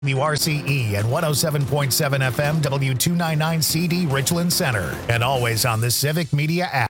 WRCE and 107.7 FM W299CD Richland Center, and always on the Civic Media app.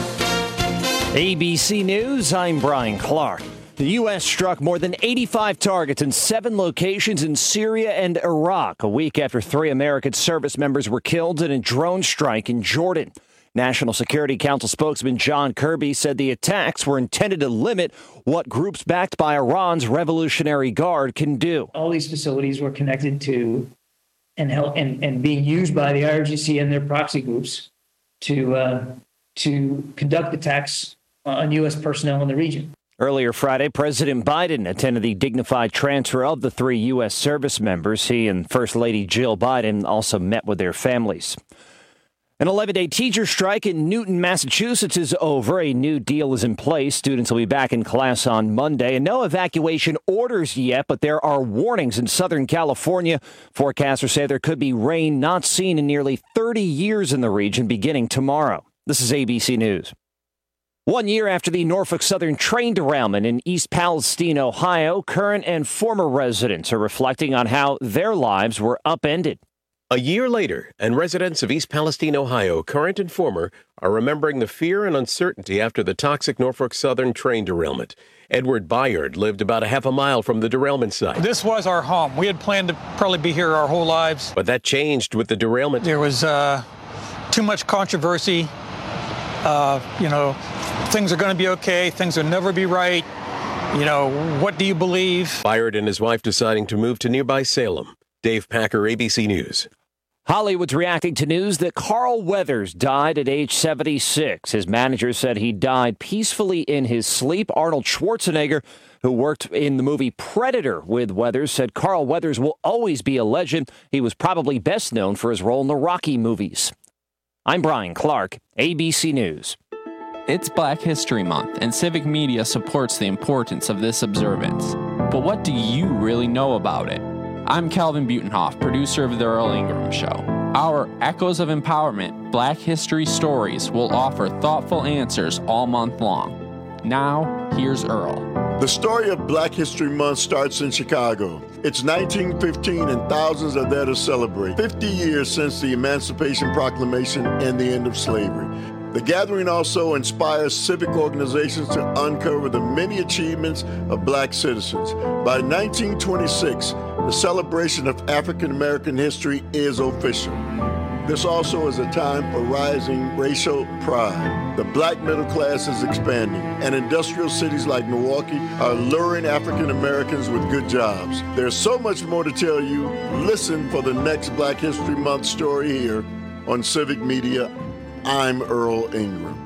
ABC News, I'm Brian Clark. The U.S. struck more than 85 targets in 7 locations in Syria and Iraq, a week after 3 American service members were killed in a drone strike in Jordan. National Security Council spokesman John Kirby said the attacks were intended to limit what groups backed by Iran's Revolutionary Guard can do. All these facilities were connected to and being used by the IRGC and their proxy groups to conduct attacks on U.S. personnel in the region. Earlier Friday, President Biden attended the dignified transfer of the 3 U.S. service members. He and First Lady Jill Biden also met with their families. An 11-day teacher strike in Newton, Massachusetts is over. A new deal is in place. Students will be back in class on Monday. And no evacuation orders yet, but there are warnings in Southern California. Forecasters say there could be rain not seen in nearly 30 years in the region beginning tomorrow. This is ABC News. 1 year after the Norfolk Southern train derailment in East Palestine, Ohio, current and former residents are reflecting on how their lives were upended. A year later, and residents of East Palestine, Ohio, current and former, are remembering the fear and uncertainty after the toxic Norfolk Southern train derailment. Edward Byard lived about a half a mile from the derailment site. This was our home. We had planned to probably be here our whole lives. But that changed with the derailment. There was too much controversy. Things are going to be okay. Things will never be right. What do you believe? Byard and his wife deciding to move to nearby Salem. Dave Packer, ABC News. Hollywood's reacting to news that Carl Weathers died at age 76. His manager said he died peacefully in his sleep. Arnold Schwarzenegger, who worked in the movie Predator with Weathers, said Carl Weathers will always be a legend. He was probably best known for his role in the Rocky movies. I'm Brian Clark, ABC News. It's Black History Month, and Civic Media supports the importance of this observance. But what do you really know about it? I'm Calvin Butenhoff, producer of The Earl Ingram Show. Our Echoes of Empowerment Black History Stories will offer thoughtful answers all month long. Now, here's Earl. The story of Black History Month starts in Chicago. It's 1915 and thousands are there to celebrate 50 years since the Emancipation Proclamation and the end of slavery. The gathering also inspires civic organizations to uncover the many achievements of black citizens. By 1926, the celebration of African American history is official. This also is a time for rising racial pride. The black middle class is expanding, and industrial cities like Milwaukee are luring African Americans with good jobs. There's so much more to tell you. Listen for the next Black History Month story here on Civic Media. I'm Earl Ingram.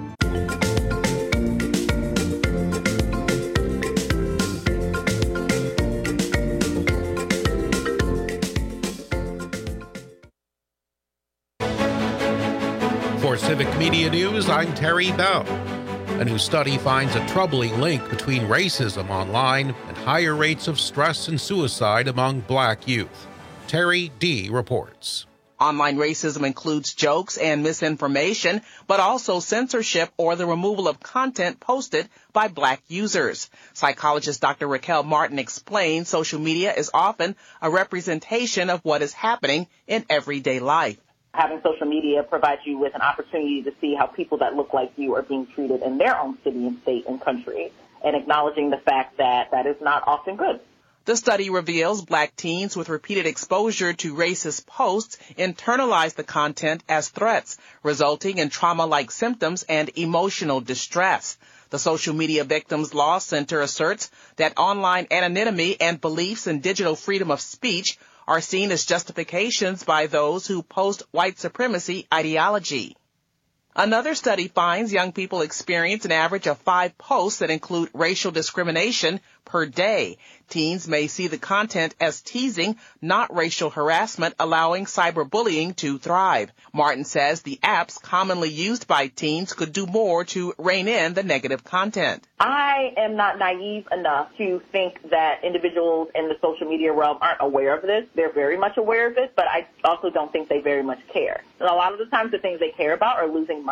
For Civic Media News, I'm Terry Bell. A new study finds a troubling link between racism online and higher rates of stress and suicide among black youth. Terry D. reports. Online racism includes jokes and misinformation, but also censorship or the removal of content posted by black users. Psychologist Dr. Raquel Martin explains social media is often a representation of what is happening in everyday life. Having social media provides you with an opportunity to see how people that look like you are being treated in their own city and state and country, and acknowledging the fact that that is not often good. The study reveals black teens with repeated exposure to racist posts internalize the content as threats, resulting in trauma-like symptoms and emotional distress. The Social Media Victims Law Center asserts that online anonymity and beliefs in digital freedom of speech are seen as justifications by those who post white supremacy ideology. Another study finds young people experience an average of 5 posts that include racial discrimination per day. Teens may see the content as teasing, not racial harassment, allowing cyberbullying to thrive. Martin says the apps commonly used by teens could do more to rein in the negative content. I am not naive enough to think that individuals in the social media realm aren't aware of this. They're very much aware of it, but I also don't think they very much care. And a lot of the times the things they care about are losing money.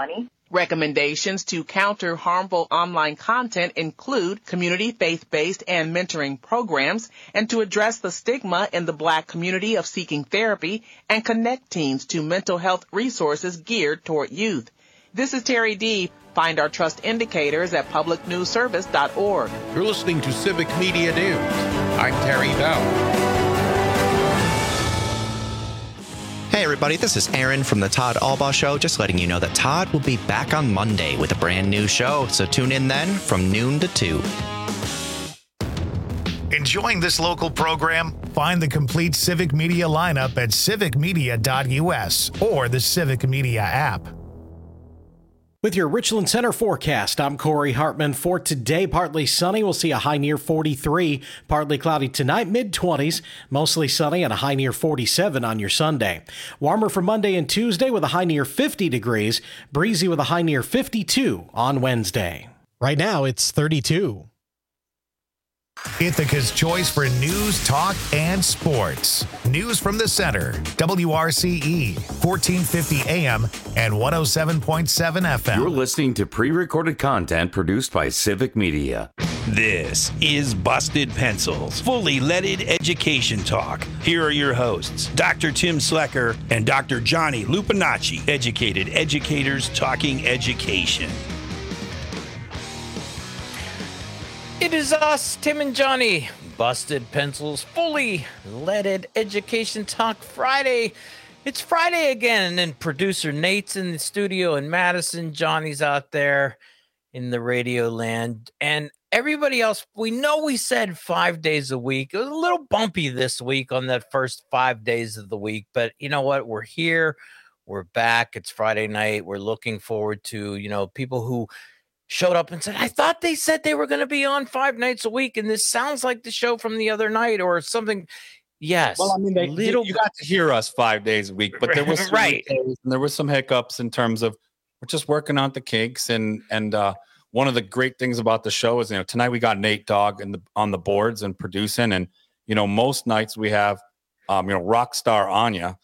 Recommendations to counter harmful online content include community faith-based and mentoring programs, and to address the stigma in the Black community of seeking therapy and connect teens to mental health resources geared toward youth. This is Terry D. Find our trust indicators at publicnewsservice.org. You're listening to Civic Media News. I'm Terry Bell. Hey everybody, this is Aaron from the Todd Albaugh Show, just letting you know that Todd will be back on Monday with a brand new show, so tune in then from noon to 2. Enjoying this local program? Find the complete Civic Media lineup at civicmedia.us or the Civic Media app. With your Richland Center forecast, I'm Corey Hartman. For today, partly sunny. We'll see a high near 43. Partly cloudy tonight, mid-20s. Mostly sunny and a high near 47 on your Sunday. Warmer for Monday and Tuesday with a high near 50 degrees. Breezy with a high near 52 on Wednesday. Right now, it's 32. Ithaca's choice for news, talk, and sports. News from the center. WRCE, 1450 AM and 107.7 FM. You're listening to pre-recorded content produced by Civic Media. This is Busted Pencils, fully leaded education talk. Here are your hosts, Dr. Tim Slecker and Dr. Johnny Lupinacci, educated educators talking education. It is us, Tim and Johnny, Busted Pencils, fully leaded education talk Friday. It's Friday again, and producer Nate's in the studio in Madison. Johnny's out there in the radio land, and everybody else. We know we said 5 days a week. It was a little bumpy this week on that first 5 days of the week, but you know what? We're here. We're back. It's Friday night. We're looking forward to, people who showed up and said, I thought they said they were going to be on 5 nights a week, and this sounds like the show from the other night or something. Yes. Well, I mean, you got to hear us 5 days a week, but there was some and there was some hiccups in terms of we're just working on the kinks. And one of the great things about the show is, tonight we got Nate Dogg on the boards and producing, and most nights we have rock star Anya,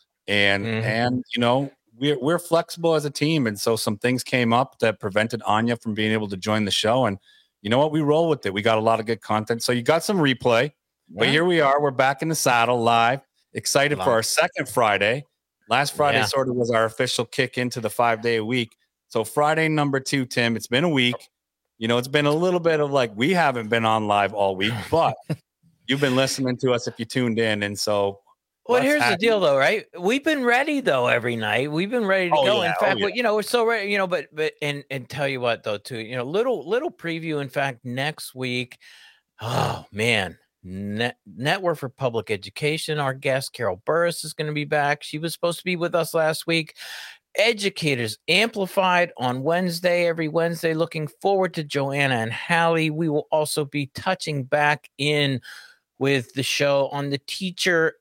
and we're flexible as a team, and so some things came up that prevented Anya from being able to join the show, and you know what? We roll with it. We got a lot of good content, so you got some replay. But here we are. We're back in the saddle live, excited for our second Friday. Last Friday sort of was our official kick into the 5 day a week. So Friday number 2, Tim, it's been a week. It's been a little bit of like, we haven't been on live all week, but you've been listening to us if you tuned in. And so, well, here's the deal though, right? We've been ready though every night. We've been ready to go. In fact, we're so ready, but tell you what though, too, little preview. In fact, next week, oh man, Network for Public Education. Our guest, Carol Burris, is going to be back. She was supposed to be with us last week. Educators Amplified on Wednesday, every Wednesday. Looking forward to Joanna and Hallie. We will also be touching back in with the show on the teacher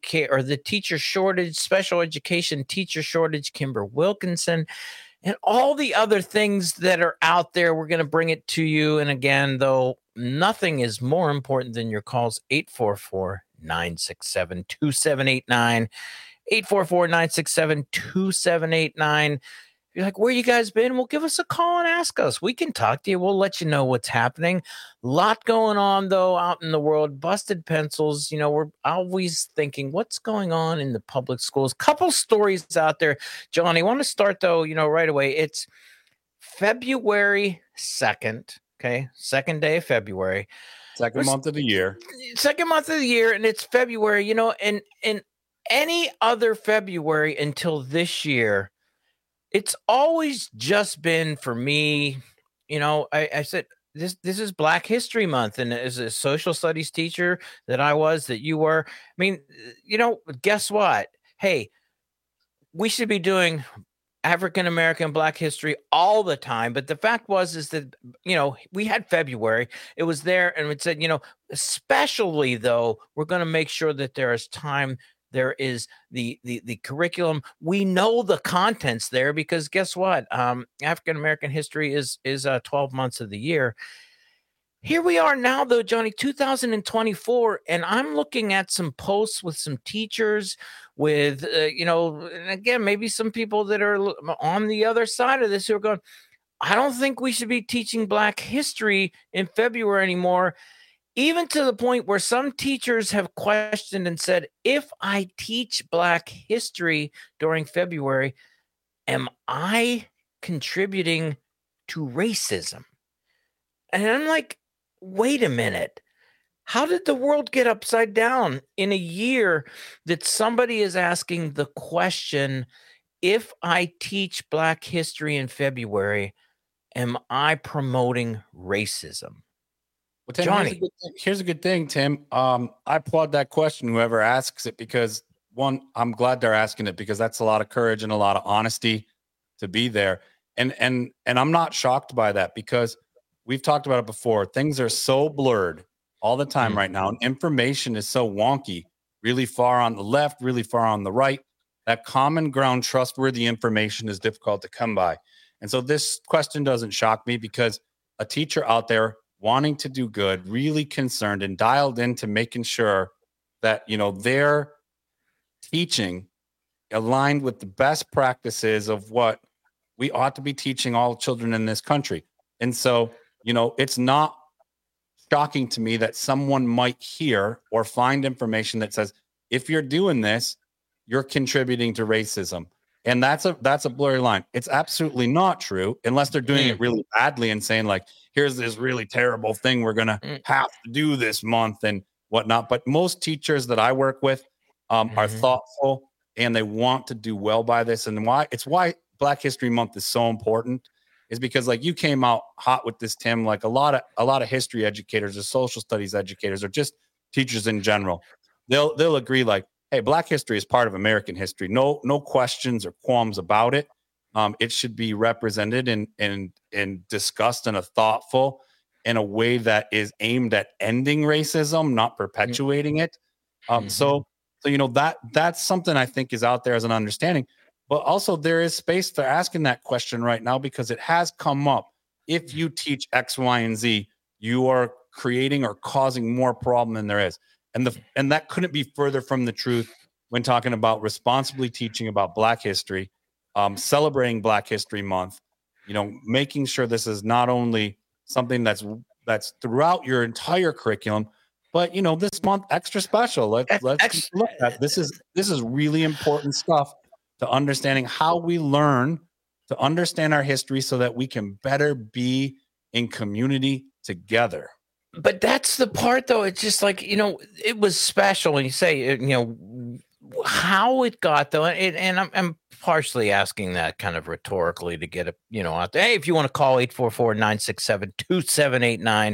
shortage, special education teacher shortage, Kimber Wilkinson, and all the other things that are out there. We're going to bring it to you. And again, though, nothing is more important than your calls. 844-967-2789. 844-967-2789. You're like, where you guys been? Well, give us a call and ask us. We can talk to you. We'll let you know what's happening. A lot going on, though, out in the world. Busted Pencils. We're always thinking, what's going on in the public schools? Couple stories out there. Johnny, I want to start, though, right away. It's February 2nd. Okay, second day of February. Second month of the year. Second month of the year, and it's February, and any other February until this year, it's always just been for me, I said, this is Black History Month, and as a social studies teacher that you were, I mean, guess what? Hey, we should be doing African-American Black history all the time. But the fact is that, we had February, it was there, and it said, especially though, we're going to make sure that there is time. There is the curriculum. We know the contents there because guess what? African-American history is 12 months of the year. Here we are now, though, Johnny, 2024, and I'm looking at some posts with some teachers, with, and again, maybe some people that are on the other side of this who are going, I don't think we should be teaching Black history in February anymore, even to the point where some teachers have questioned and said, if I teach Black history during February, am I contributing to racism? And I'm like, wait a minute. How did the world get upside down in a year that somebody is asking the question, if I teach Black history in February, am I promoting racism? Well, Tim, Johnny, here's a good thing, Tim. I applaud that question, whoever asks it, because one, I'm glad they're asking it, because that's a lot of courage and a lot of honesty to be there. And I'm not shocked by that, because we've talked about it before. Things are so blurred all the time right now, and information is so wonky, really far on the left, really far on the right. That common ground, trustworthy information is difficult to come by. And so this question doesn't shock me, because a teacher out there wanting to do good, really concerned and dialed into making sure that, their teaching aligned with the best practices of what we ought to be teaching all children in this country. And so, it's not shocking to me that someone might hear or find information that says, if you're doing this, you're contributing to racism. And that's a blurry line. It's absolutely not true, unless they're doing it really badly and saying, like, here's this really terrible thing we're going to have to do this month and whatnot. But most teachers that I work with are thoughtful, and they want to do well by this. And why Black History Month is so important is because, like, you came out hot with this, Tim, like a lot of history educators or social studies educators or just teachers in general, they'll agree, like, hey, Black history is part of American history. No questions or qualms about it. It should be represented and discussed in a thoughtful, in a way that is aimed at ending racism, not perpetuating it. So that's something I think is out there as an understanding. But also there is space for asking that question right now, because it has come up. If you teach X, Y, and Z, you are creating or causing more problem than there is. And that couldn't be further from the truth when talking about responsibly teaching about Black history, celebrating Black History Month, making sure this is not only something that's throughout your entire curriculum, but this month extra special. Let's look at this is really important stuff to understanding how we learn to understand our history so that we can better be in community together. But that's the part, though. It's just like, it was special. And you say, how it got, though. And I'm partially asking that kind of rhetorically to get it, out there. Hey, if you want to call 844-967-2789,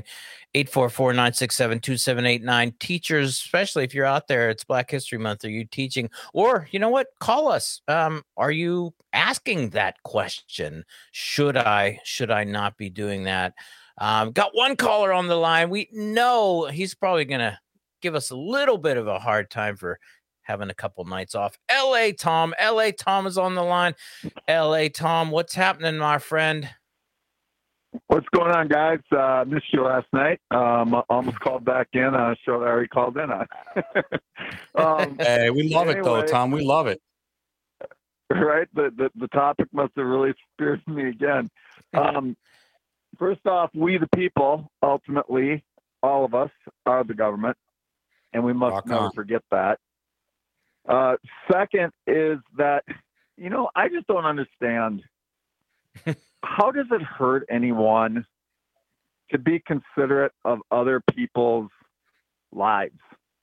844-967-2789. Teachers, especially if you're out there, it's Black History Month. Are you teaching? Or, you know what? Call us. Are you asking that question? Should I not be doing that? Got one caller on the line. We know he's probably going to give us a little bit of a hard time for having a couple nights off. L.A. Tom is on the line. L.A. Tom, what's happening, my friend? What's going on, guys? Missed you last night. Almost called back in on a show that I already called in on. Hey, we love it, though, Tom. We love it. Right? The topic must have really spirited me again. First off, we the people, ultimately, all of us, are the government, and we must never forget that. Second is that, I just don't understand. How does it hurt anyone to be considerate of other people's lives?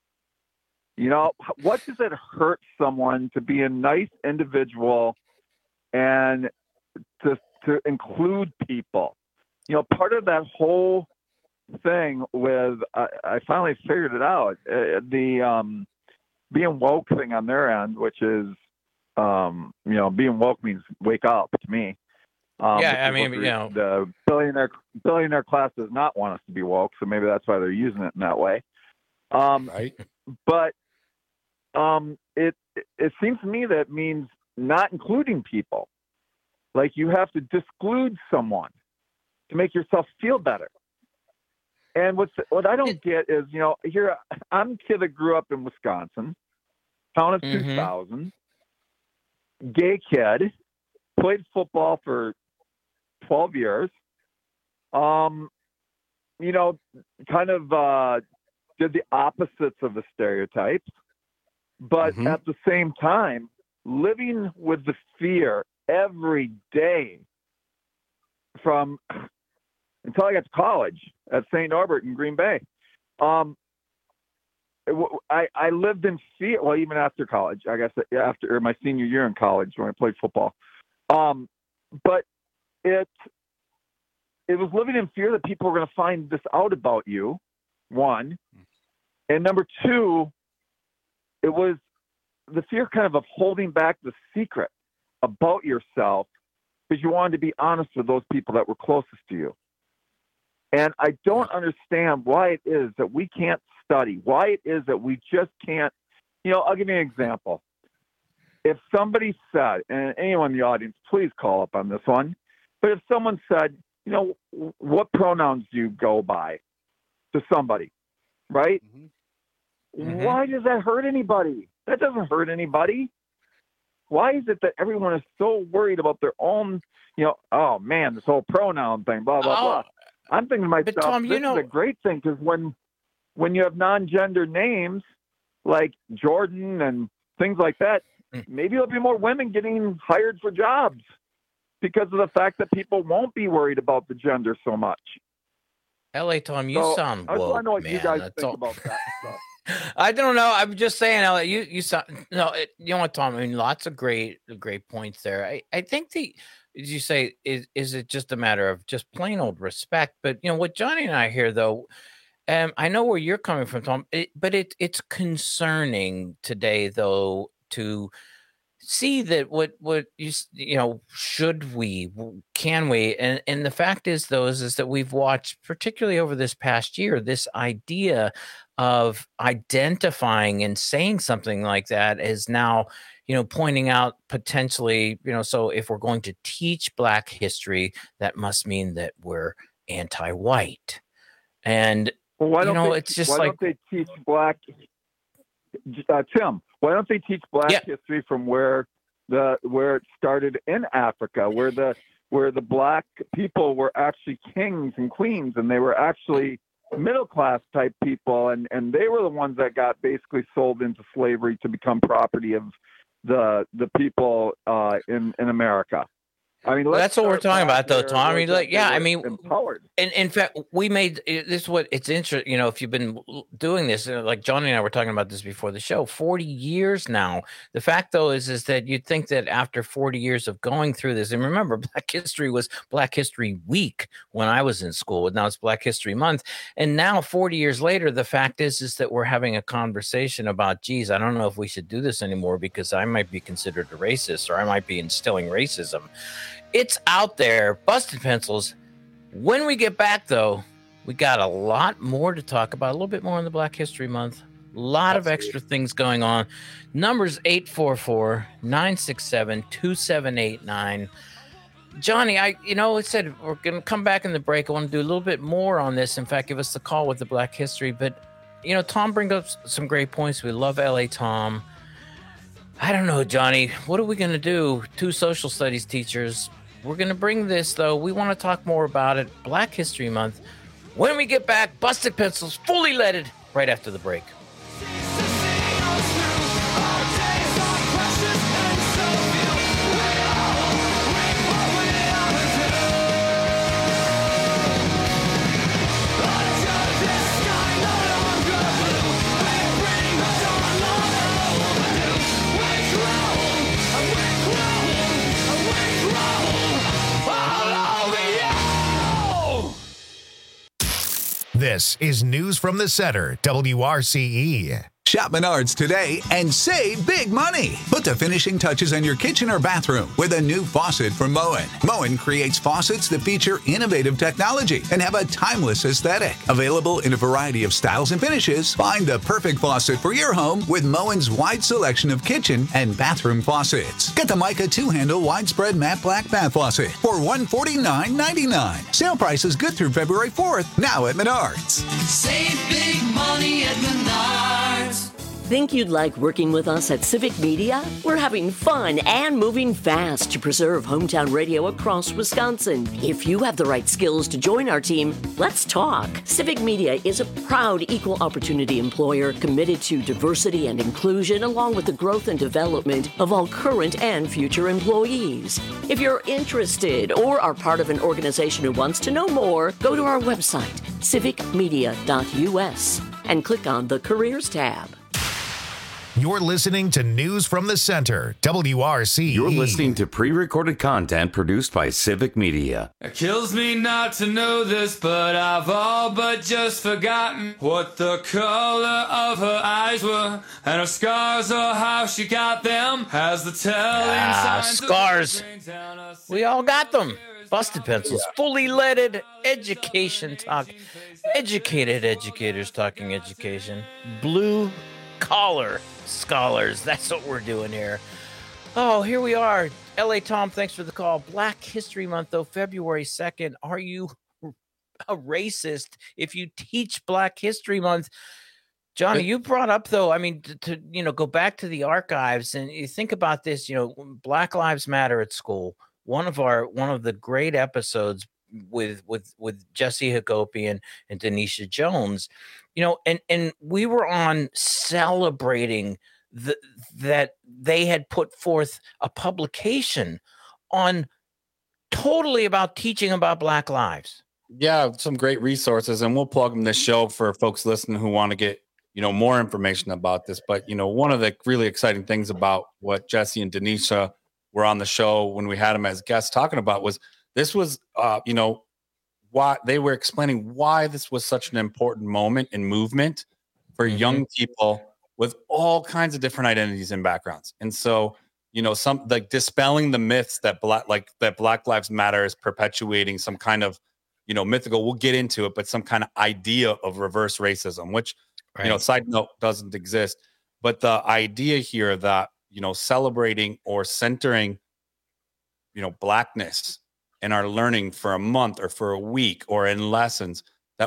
What does it hurt someone to be a nice individual and to include people? Part of that whole thing with, I finally figured it out, the being woke thing on their end, which is, being woke means wake up to me. The billionaire class does not want us to be woke, so maybe that's why they're using it in that way. Right. But it seems to me that means not including people. Like, you have to disclude someone to make yourself feel better. And what I don't get is, here I'm a kid that grew up in Wisconsin, town of 2000, gay kid, played football for 12 years. Kind of did the opposites of the stereotypes, but at the same time, living with the fear every day from until I got to college at St. Norbert in Green Bay. I lived in fear. Well, even after college, I guess after my senior year in college when I played football. But it was living in fear that people were going to find this out about you, one. And number two, it was the fear kind of holding back the secret about yourself because you wanted to be honest with those people that were closest to you. And I don't understand why it is that we can't study, why it is that we just can't, I'll give you an example. If somebody said, and anyone in the audience, please call up on this one, but if someone said, what pronouns do you go by to somebody, right? Why does that hurt anybody? That doesn't hurt anybody. Why is it that everyone is so worried about their own, oh man, this whole pronoun thing, blah, blah, blah. I'm thinking to myself, Tom, this is a great thing because when you have non-gender names like Jordan and things like that, maybe there'll be more women getting hired for jobs because of the fact that people won't be worried about the gender so much. L.A. Tom, you sound woke, I want to know what you guys That's think all. about that stuff. I don't know. I'm just saying, L.A., you sound you know what, Tom? I mean, lots of great points there. I think as you say, is it just a matter of just plain old respect? But what Johnny and I hear though, I know where you're coming from, Tom. But it's concerning today though to see that what can we and the fact is though is that we've watched, particularly over this past year, this idea of identifying and saying something like that is now pointing out potentially so if we're going to teach Black history, that must mean that we're anti-white. And why don't they teach Black Tim, why don't they teach Black history from where it started in Africa, where the Black people were actually kings and queens, and they were actually middle class type people, and they were the ones that got basically sold into slavery to become property of the people in America. I mean, that's what we're talking about, though, Tom. I mean, empowered. And in fact, we made this. What it's interesting, if you've been doing this, like Johnny and I were talking about this before the show, 40 years now. The fact, though, is that you'd think that after 40 years of going through this, and remember, Black History was Black History Week when I was in school, and now it's Black History Month, and now 40 years later, the fact is that we're having a conversation about, geez, I don't know if we should do this anymore because I might be considered a racist or I might be instilling racism. It's out there, busted pencils. When we get back, though, we got a lot more to talk about, a little bit more in the Black History Month, a lot of extra things going on. Numbers 844-967-2789. Johnny, it said we're going to come back in the break. I want to do a little bit more on this. In fact, give us the call with the Black History. But, Tom brings up some great points. We love L.A. Tom. I don't know, Johnny. What are we going to do? Two social studies teachers. We're going to bring this, though. We want to talk more about it. Black History Month. When we get back, Busted Pencils, fully leaded, right after the break. This is News from the Center, WRCE. Shop Menards today and save big money. Put the finishing touches on your kitchen or bathroom with a new faucet from Moen. Moen creates faucets that feature innovative technology and have a timeless aesthetic. Available in a variety of styles and finishes, find the perfect faucet for your home with Moen's wide selection of kitchen and bathroom faucets. Get the Mica 2-handle widespread matte black bath faucet for $149.99. Sale price is good through February 4th, now at Menards. Save big money at Menards. Think you'd like working with us at Civic Media? We're having fun and moving fast to preserve hometown radio across Wisconsin. If you have the right skills to join our team, let's talk. Civic Media is a proud equal opportunity employer committed to diversity and inclusion, along with the growth and development of all current and future employees. If you're interested or are part of an organization who wants to know more, go to our website, civicmedia.us, and click on the Careers tab. You're listening to News from the Center, WRCE. You're listening to pre-recorded content produced by Civic Media. It kills me not to know this, but I've all but just forgotten what the color of her eyes were, and her scars or how she got them. Has the telling signs scars. We all got them. Busted Pencils, fully leaded education talk. Educated educators talking education. Blue collar scholars. That's what we're doing here. Oh, here we are. LA Tom, thanks for the call. Black History Month, though, February 2nd. Are you a racist if you teach Black History Month? Johnny, you brought up, though, I mean, to go back to the archives and you think about this, Black Lives Matter at school. One of the great episodes with Jesse Hagopian and Denisha Jones, and we were on celebrating that they had put forth a publication on totally about teaching about Black lives. Yeah, some great resources, and we'll plug them this show for folks listening who want to get more information about this. But one of the really exciting things about what Jesse and Denisha were on the show when we had them as guests talking about was this was why they were explaining why this was such an important moment and movement for young people with all kinds of different identities and backgrounds. And so, some like dispelling the myths that Black Lives Matter is perpetuating some kind of, mythical, we'll get into it, but some kind of idea of reverse racism, which, side note, doesn't exist. But the idea here that, celebrating or centering, Blackness in our learning for a month or for a week or in lessons that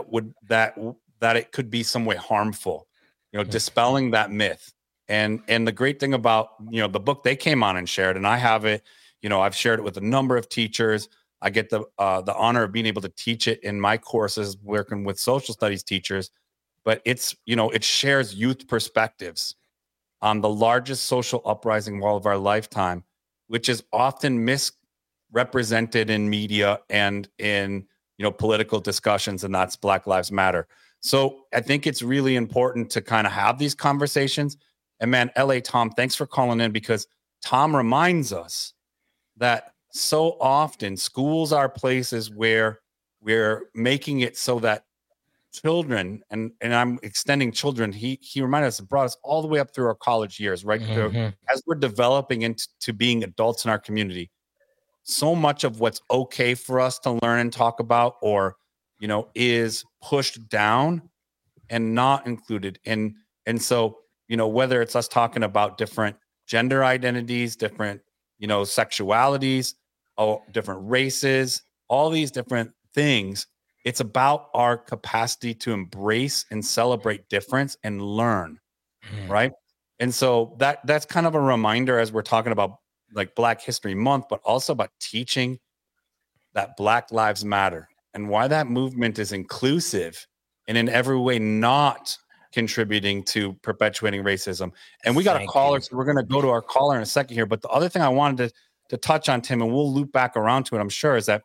it could be some way harmful, dispelling that myth. And the great thing about, the book they came on and shared, and I have it, I've shared it with a number of teachers. I get the honor of being able to teach it in my courses, working with social studies teachers, but it's, it shares youth perspectives on the largest social uprising of our lifetime, which is often misrepresented in media and in political discussions, and that's Black Lives Matter. So I think it's really important to kind of have these conversations. And man, LA Tom, thanks for calling in, because Tom reminds us that so often schools are places where we're making it so that children, and I'm extending children, he reminded us and brought us all the way up through our college years, right? As we're developing into being adults in our community, so much of what's okay for us to learn and talk about, or, is pushed down and not included. And so, whether it's us talking about different gender identities, different, sexualities, or different races, all these different things, it's about our capacity to embrace and celebrate difference and learn, right? And so that's kind of a reminder as we're talking about like Black History Month, but also about teaching that Black Lives Matter and why that movement is inclusive and in every way not contributing to perpetuating racism. And we got a caller, so we're going to go to our caller in a second here. But the other thing I wanted to touch on, Tim, and we'll loop back around to it, I'm sure, is that,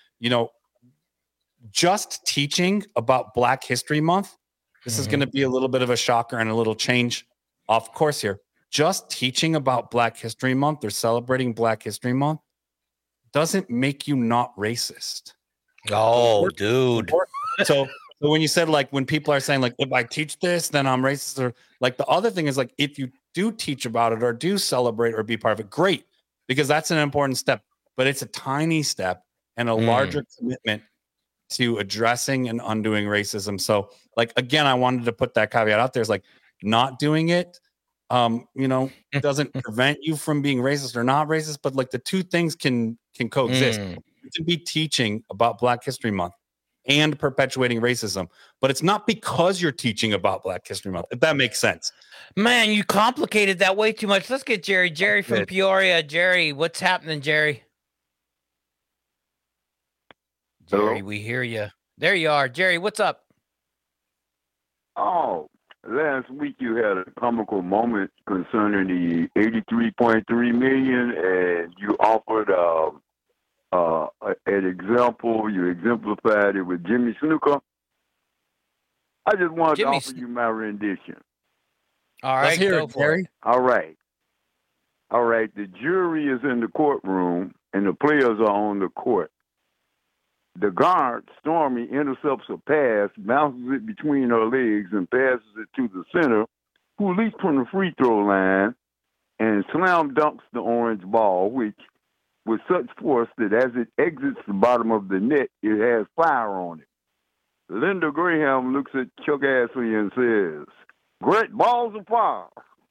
just teaching about Black History Month, this is going to be a little bit of a shocker and a little change off course here. Just teaching about Black History Month or celebrating Black History Month doesn't make you not racist. Oh, dude. So So when you said like when people are saying like if I teach this, then I'm racist, or like the other thing is like if you do teach about it or do celebrate or be part of it, great, because that's an important step. But it's a tiny step and a larger commitment to addressing and undoing racism. So like again, I wanted to put that caveat out there. Is like not doing it, doesn't prevent you from being racist or not racist, but like the two things can coexist. You can be teaching about Black History Month and perpetuating racism, but it's not because you're teaching about Black History Month, if that makes sense. Man, you complicated that way too much. Let's get Jerry. Jerry from Peoria. Jerry, what's happening, Jerry? Jerry, we hear you. There you are. Jerry, what's up? Oh, last week you had a comical moment concerning the $83.3 million, and you offered an example. You exemplified it with Jimmy Snuka. I just wanted to offer you my rendition. All right, let's hear it, Jerry. All right. The jury is in the courtroom, and the players are on the court. The guard, Stormy, intercepts a pass, bounces it between her legs, and passes it to the center, who leaps from the free throw line and slam dunks the orange ball, which, with such force that as it exits the bottom of the net, it has fire on it. Linda Graham looks at Chuck Ashley and says, "Great balls of fire."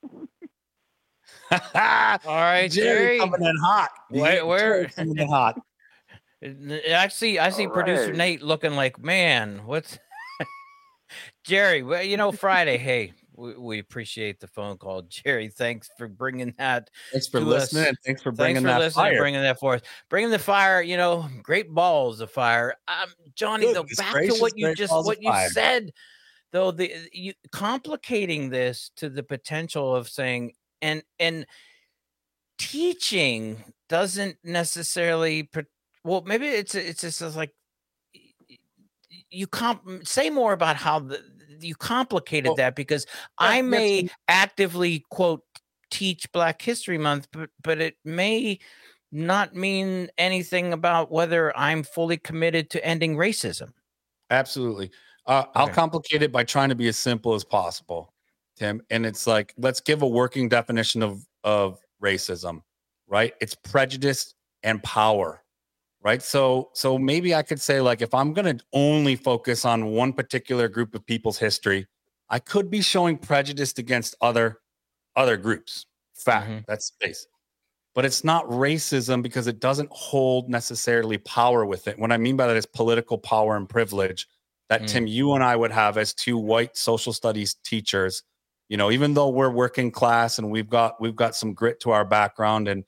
All right, Jerry. Coming in hot. Where coming in hot. I see producer Nate looking like, man, what's Jerry? Well, Friday. Hey, we appreciate the phone call, Jerry. Thanks for bringing that. Thanks for listening. And thanks for bringing that fire. Bringing that for us. Bringing the fire. Great balls of fire. Johnny, though, back to what you said, though, you complicating this to the potential of saying and teaching doesn't necessarily. Well, maybe it's just like you say more about how you complicated that, because I may actively quote teach Black History Month, but it may not mean anything about whether I'm fully committed to ending racism. Absolutely. I'll complicate it by trying to be as simple as possible, Tim. And it's like, let's give a working definition of racism, right? It's prejudice and power. Right. So maybe I could say, like, if I'm going to only focus on one particular group of people's history, I could be showing prejudice against other groups. Fact, that's space. But it's not racism because it doesn't hold necessarily power with it. What I mean by that is political power and privilege that Tim, you and I would have as two white social studies teachers. Even though we're working class and we've got some grit to our background, and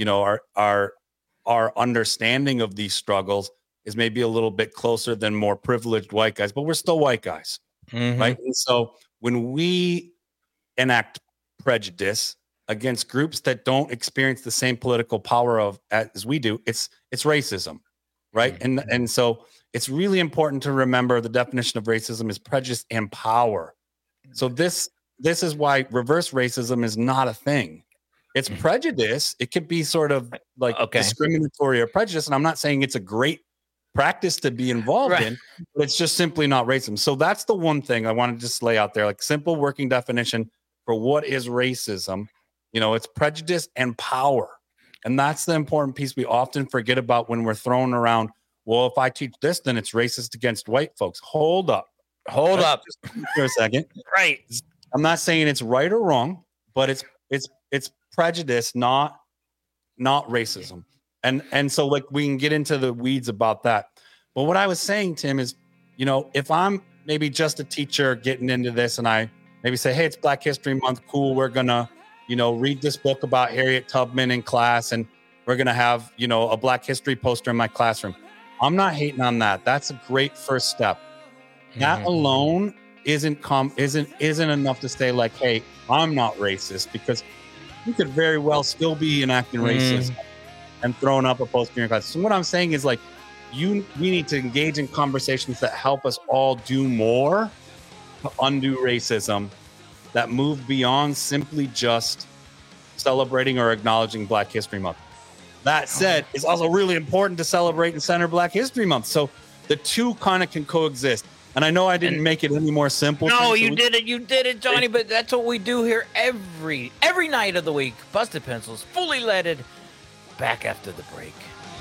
our understanding of these struggles is maybe a little bit closer than more privileged white guys, but we're still white guys, right? And so when we enact prejudice against groups that don't experience the same political power as we do, it's racism, right? And so it's really important to remember the definition of racism is prejudice and power. So this is why reverse racism is not a thing. It's prejudice. It could be sort of like discriminatory or prejudice. And I'm not saying it's a great practice to be involved in, but it's just simply not racism. So that's the one thing I want to just lay out there, like simple working definition for what is racism. It's prejudice and power. And that's the important piece we often forget about when we're throwing around, well, if I teach this, then it's racist against white folks. Hold up. Just for a second. Right. I'm not saying it's right or wrong, but it's prejudice, not racism. And so like we can get into the weeds about that. But what I was saying, Tim, is, if I'm maybe just a teacher getting into this and I maybe say, hey, it's Black History Month. Cool. We're going to, read this book about Harriet Tubman in class, and we're going to have, a Black History poster in my classroom. I'm not hating on that. That's a great first step. That alone isn't enough to say like, hey, I'm not racist, because you could very well still be enacting racism and throwing up a poster in your class. So what I'm saying is like, we need to engage in conversations that help us all do more to undo racism, that move beyond simply just celebrating or acknowledging Black History Month. That said, it's also really important to celebrate and center Black History Month. So the two kind of can coexist. And I know I didn't make it any more simple. No, you did it, Johnny. But that's what we do here every night of the week. Busted Pencils, fully leaded. Back after the break.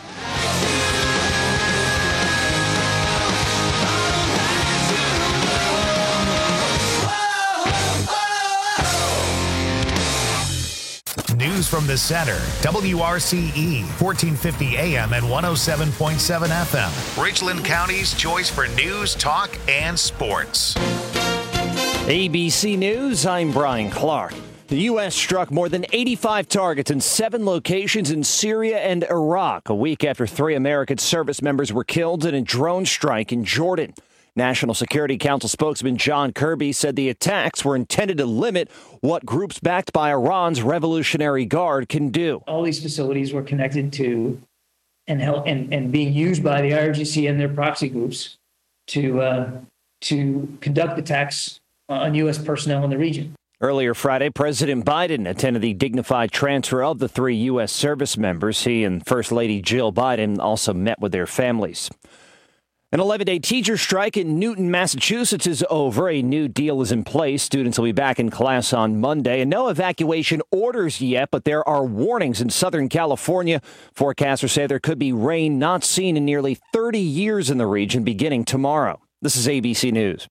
News from the center. WRCE, 1450 AM and 107.7 FM. Richland County's choice for news, talk, and sports. ABC News, I'm Brian Clark. The U.S. struck more than 85 targets in 7 locations in Syria and Iraq, a week after 3 American service members were killed in a drone strike in Jordan. National Security Council spokesman John Kirby said the attacks were intended to limit what groups backed by Iran's Revolutionary Guard can do. All these facilities were connected to and being used by the IRGC and their proxy groups to conduct attacks on U.S. personnel in the region. Earlier Friday, President Biden attended the dignified transfer of the 3 U.S. service members. He and First Lady Jill Biden also met with their families. An 11-day teacher strike in Newton, Massachusetts is over. A new deal is in place. Students will be back in class on Monday. And no evacuation orders yet, but there are warnings in Southern California. Forecasters say there could be rain not seen in nearly 30 years in the region beginning tomorrow. This is ABC News.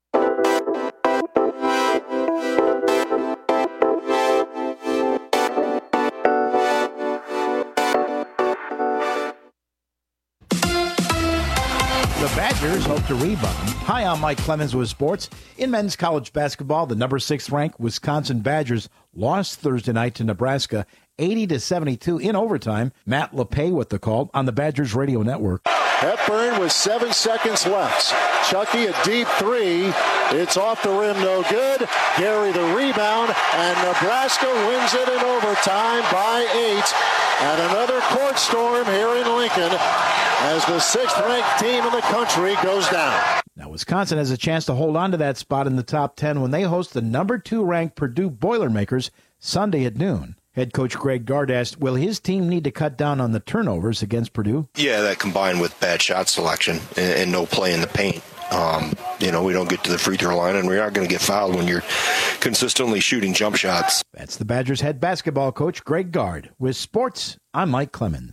Badgers hope to rebound. Hi, I'm Mike Clemens with sports. In men's college basketball, the number 6 ranked Wisconsin Badgers lost Thursday night to Nebraska 80-72 in overtime. Matt LePay with the call on the Badgers radio network. Hepburn with 7 seconds left. Chucky a deep 3. It's off the rim, no good. Gary the rebound, and Nebraska wins it in overtime by 8. And another court storm here in Lincoln as the 6th-ranked team in the country goes down. Now, Wisconsin has a chance to hold on to that spot in the top 10 when they host the number 2-ranked Purdue Boilermakers Sunday at noon. Head coach Greg Gard asked, will his team need to cut down on the turnovers against Purdue? Yeah, that combined with bad shot selection and no play in the paint. We don't get to the free throw line, and we aren't going to get fouled when you're consistently shooting jump shots. That's the Badgers head basketball coach Greg Gard. With sports, I'm Mike Clemens.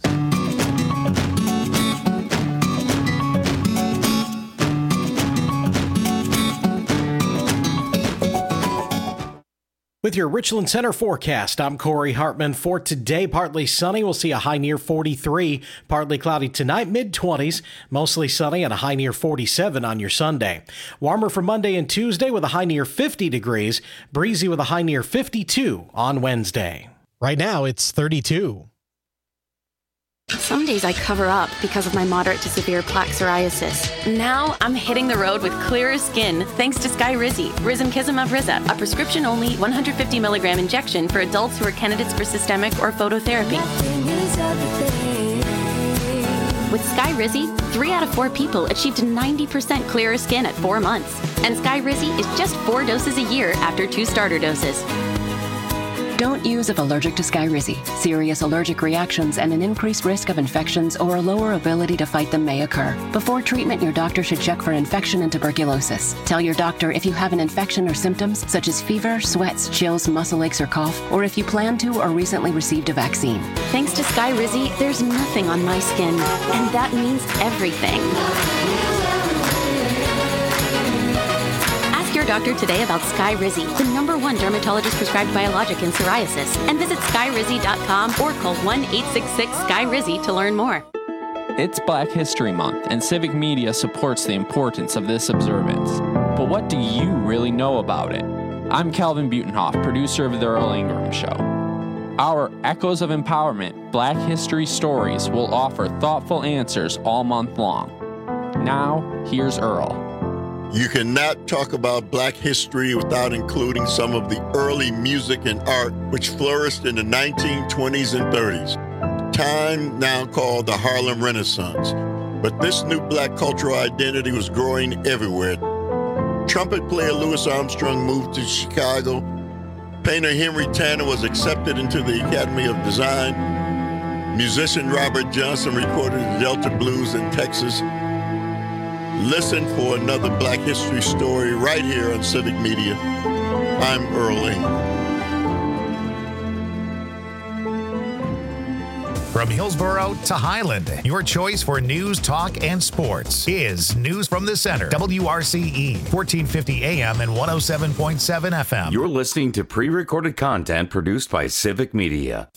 With your Richland Center forecast, I'm Corey Hartman. For today, partly sunny. We'll see a high near 43. Partly cloudy tonight, mid-20s. Mostly sunny and a high near 47 on your Sunday. Warmer for Monday and Tuesday with a high near 50 degrees. Breezy with a high near 52 on Wednesday. Right now, it's 32. Some days I cover up because of my moderate to severe plaque psoriasis. Now I'm hitting the road with clearer skin thanks to Skyrizi, Risankizumab Riza, a prescription-only 150 milligram injection for adults who are candidates for systemic or phototherapy. With Skyrizi, 3 out of 4 people achieved 90% clearer skin at 4 months. And Skyrizi is just 4 doses a year after 2 starter doses. Don't use if allergic to Skyrizi. Serious allergic reactions and an increased risk of infections or a lower ability to fight them may occur. Before treatment, your doctor should check for infection and tuberculosis. Tell your doctor if you have an infection or symptoms such as fever, sweats, chills, muscle aches, or cough, or if you plan to or recently received a vaccine. Thanks to Skyrizi, there's nothing on my skin, and that means everything. Your doctor today about Skyrizi, the #1 dermatologist prescribed biologic in psoriasis, and visit skyrizi.com or call 1-866-SKY-RIZI to learn more. It's Black History Month, and Civic Media supports the importance of this observance. But what do you really know about it? I'm Calvin Butenhoff, producer of The Earl Ingram Show. Our Echoes of Empowerment Black History Stories will offer thoughtful answers all month long. Now, here's Earl. You cannot talk about Black history without including some of the early music and art which flourished in the 1920s and 30s, time now called the Harlem Renaissance. But this new Black cultural identity was growing everywhere. Trumpet player Louis Armstrong moved to Chicago. Painter Henry Tanner was accepted into the Academy of Design. Musician Robert Johnson recorded the Delta Blues in Texas. Listen for another Black History story right here on Civic Media. I'm Earl Ingram. From Hillsborough to Highland, your choice for news, talk, and sports is News from the Center. WRCE, 1450 AM and 107.7 FM. You're listening to pre-recorded content produced by Civic Media.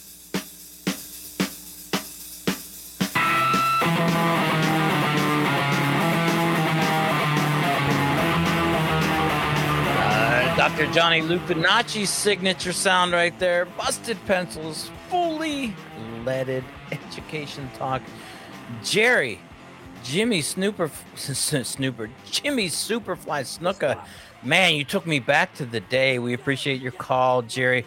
Dr. Johnny Lupinacci's signature sound right there. Busted Pencils, fully leaded education talk. Jimmy Superfly Snuka. Man, you took me back to the day. We appreciate your call, Jerry.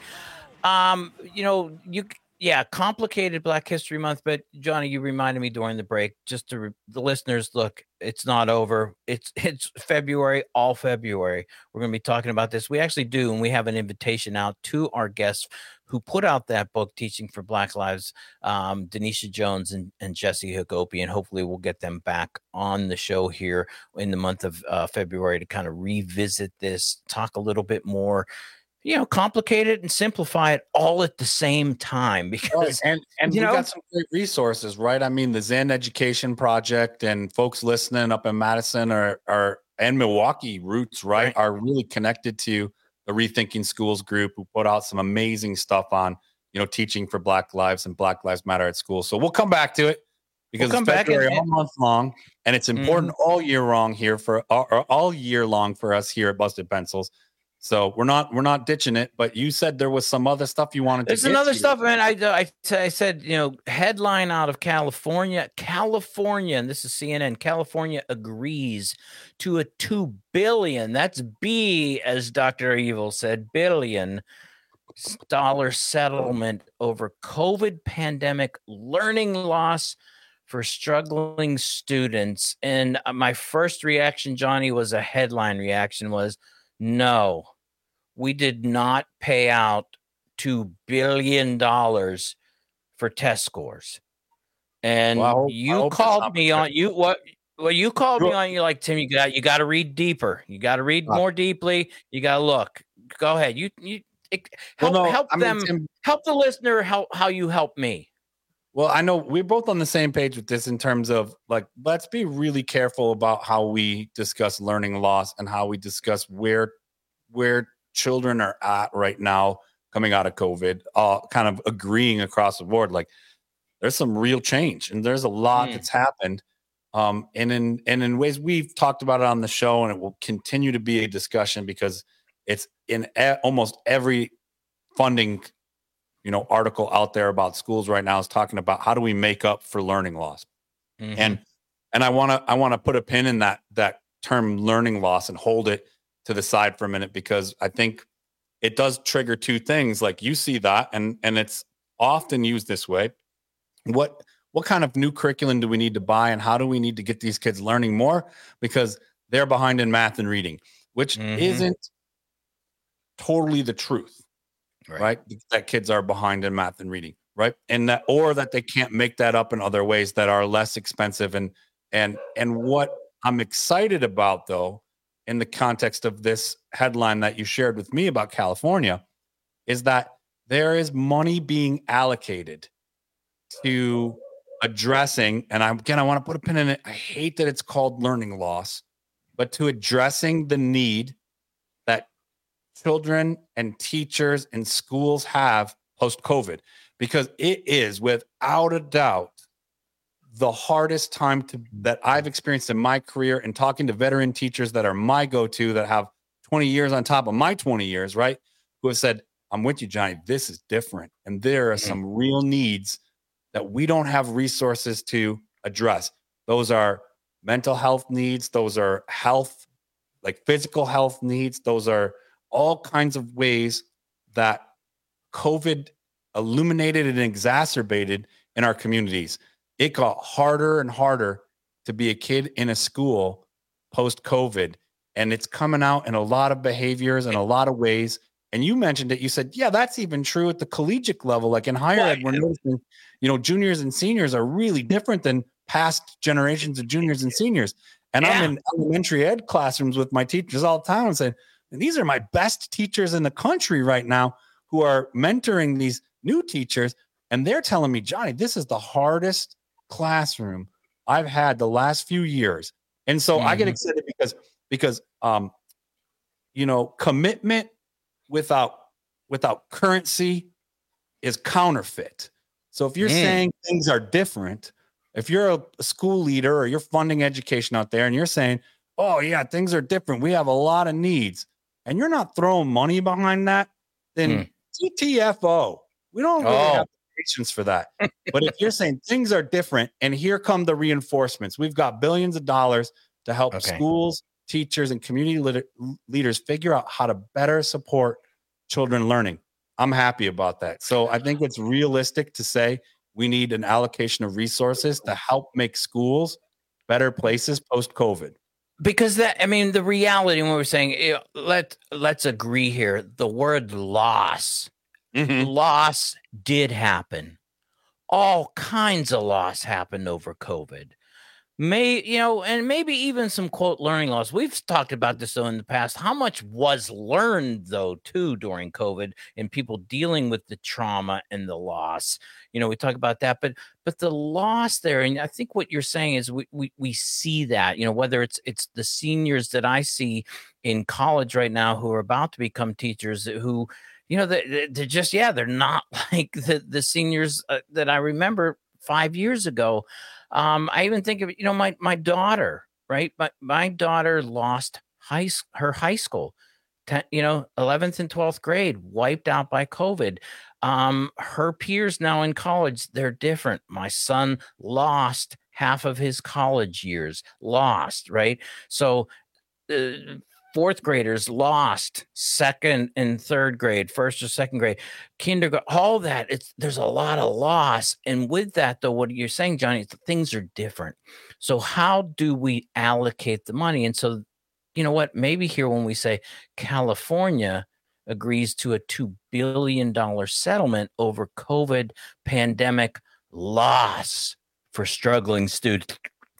Complicated Black History Month, but Johnny, you reminded me during the break, just to the listeners, look, it's not over. It's February, all February. We're going to be talking about this. We actually do, and we have an invitation out to our guests who put out that book, Teaching for Black Lives, Denisha Jones and Jesse Hagopi, and hopefully we'll get them back on the show here in the month of February to kind of revisit this, talk a little bit more, complicate it and simplify it all at the same time, because and we got some great resources, right? I mean, the Zen Education Project and folks listening up in Madison and Milwaukee roots, right, are really connected to the Rethinking Schools group, who put out some amazing stuff on, teaching for Black lives and Black Lives Matter at school. So we'll come back to it because it's February all month long, and it's important all year long here all year long for us here at Busted Pencils. So we're not ditching it, but you said there was some other stuff you wanted to get to. There's another stuff, man. I said, headline out of California, and this is CNN, California agrees to a $2 billion, that's B, as Dr. Evil said, billion dollar settlement over COVID pandemic learning loss for struggling students. And my first reaction, Johnny, was a headline reaction was, no, we did not pay out $2 billion for test scores. And you called me on you. You called me on. You're like, Tim, you got to read deeper. You got to read more deeply. You got to look. Go ahead. Help the listener. How you help me. Well, I know we're both on the same page with this in terms of, like, let's be really careful about how we discuss learning loss and how we discuss where children are at right now coming out of COVID, kind of agreeing across the board. Like, there's some real change and there's a lot that's happened. And in ways we've talked about it on the show, and it will continue to be a discussion because it's in almost every funding article out there about schools right now is talking about how do we make up for learning loss. And I want to put a pin in that term learning loss and hold it to the side for a minute, because I think it does trigger two things. Like, you see that, and it's often used this way. What kind of new curriculum do we need to buy, and how do we need to get these kids learning more, because they're behind in math and reading, which isn't totally the truth. Right? That kids are behind in math and reading, right? And that they can't make that up in other ways that are less expensive. And what I'm excited about, though, in the context of this headline that you shared with me about California, is that there is money being allocated to addressing, and I want to put a pin in it. I hate that it's called learning loss, but to addressing the need that children and teachers and schools have post-COVID, because it is without a doubt the hardest time that I've experienced in my career, and talking to veteran teachers that are my go-to, that have 20 years on top of my 20 years, right? Who have said, I'm with you, Johnny, this is different. And there are some real needs that we don't have resources to address. Those are mental health needs. Those are health, like physical health needs. Those are all kinds of ways that COVID illuminated and exacerbated in our communities. It got harder and harder to be a kid in a school post-COVID, and it's coming out in a lot of behaviors and a lot of ways. And you mentioned it. You said, yeah, that's even true at the collegiate level. Like in higher ed, we're noticing, juniors and seniors are really different than past generations of juniors and seniors. And I'm in elementary ed classrooms with my teachers all the time and saying, these are my best teachers in the country right now who are mentoring these new teachers. And they're telling me, Johnny, this is the hardest classroom I've had the last few years. And so I get excited because commitment without currency is counterfeit. So if you're saying things are different, if you're a school leader or you're funding education out there and you're saying, oh yeah, things are different, we have a lot of needs, and you're not throwing money behind that, then TTFO. We don't really have patience for that. But if you're saying things are different and here come the reinforcements, we've got billions of dollars to help schools, teachers, and community leaders figure out how to better support children learning. I'm happy about that. So I think it's realistic to say we need an allocation of resources to help make schools better places post-COVID. Because the reality when we're saying, let's agree here, the word loss did happen. All kinds of loss happened over COVID. And maybe even some quote learning loss. We've talked about this though in the past. How much was learned though too during COVID and people dealing with the trauma and the loss? We talk about that, but the loss there, and I think what you're saying is we see that. Whether it's the seniors that I see in college right now who are about to become teachers who. They're just, they're not like the seniors that I remember 5 years ago. I even think of, my daughter, right? My daughter lost her high school, 11th and 12th grade, wiped out by COVID. Her peers now in college, they're different. My son lost half of his college years, right? So, fourth graders lost second and third grade, first or second grade, kindergarten, all that. There's a lot of loss. And with that, though, what you're saying, Johnny, things are different. So how do we allocate the money? And so, you know what, maybe here when we say California agrees to a $2 billion settlement over COVID pandemic loss for struggling students,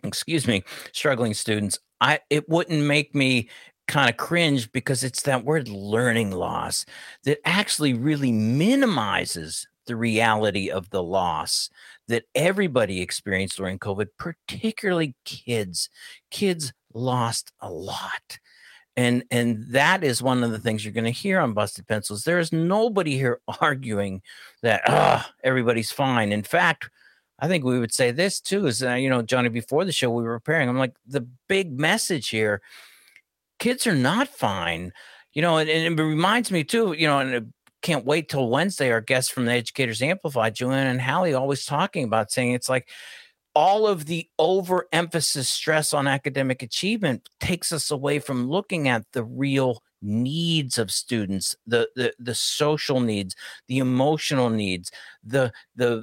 it wouldn't make me kind of cringe because it's that word learning loss that actually really minimizes the reality of the loss that everybody experienced during COVID, particularly kids. Kids lost a lot. And that is one of the things you're going to hear on Busted Pencils. There is nobody here arguing that everybody's fine. In fact, I think we would say this too is, Johnny, before the show we were preparing, I'm like, the big message here, kids are not fine, and it reminds me too, and I can't wait till Wednesday. Our guests from the Educators Amplified, Joanne and Hallie, always talking about saying it's like all of the overemphasis stress on academic achievement takes us away from looking at the real needs of students, the social needs, the emotional needs, the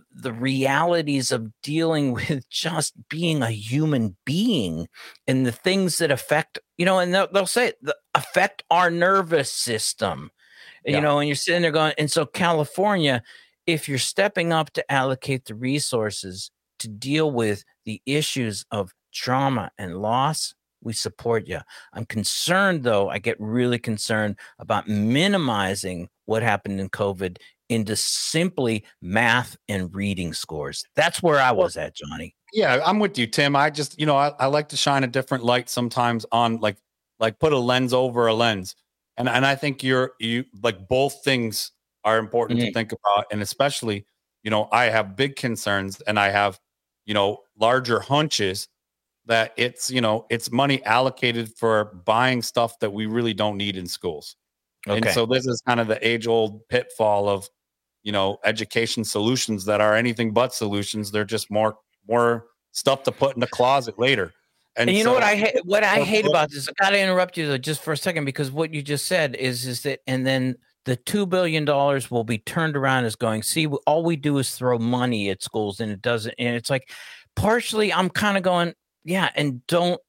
realities of dealing with just being a human being and the things that affect, and they'll say affect our nervous system, and you're sitting there going, and so California, if you're stepping up to allocate the resources to deal with the issues of trauma and loss, we support you. I'm concerned, though. I get really concerned about minimizing what happened in COVID into simply math and reading scores. That's where I was at, Johnny. Yeah, I'm with you, Tim. I just, I like to shine a different light sometimes on like put a lens over a lens. And I think you like both things are important to think about. And especially, I have big concerns and I have, larger hunches that it's money allocated for buying stuff that we really don't need in schools. Okay. And so this is kind of the age-old pitfall of, education solutions that are anything but solutions. They're just more stuff to put in the closet later. And you know what I hate about this? I got to interrupt you though, just for a second, because what you just said is that, and then the $2 billion will be turned around as going, see, all we do is throw money at schools and it doesn't. And it's like, partially I'm kind of going, yeah. And don't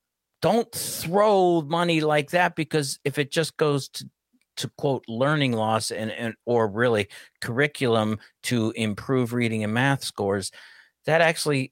throw money like that, because if it just goes to quote learning loss and or really curriculum to improve reading and math scores, that actually